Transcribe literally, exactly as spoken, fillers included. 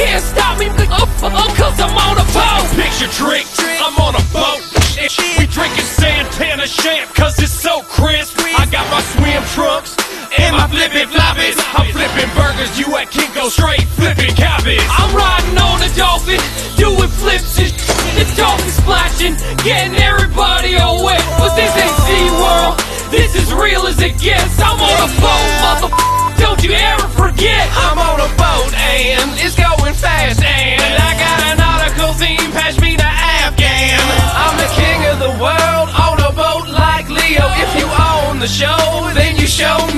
can't stop me, uh, uh, cause I'm on a boat. Picture drink, I'm on a boat. We drinking Santana champ, cause it's so crisp. I got my swim trunks and my flippin' floppies. I'm flipping burgers, you at Kinko straight flipping cabbage. I'm riding on a dolphin, doing flips and the dolphin splashing, getting everybody all wet. But this ain't SeaWorld, this is real as it gets. I'm on a boat, mother, don't you ever forget. I'm on a boat and it's going fast, and I got an nautical theme, pass me the Afghan. I'm the king of the world on a boat like Leo. If you own the show, then you show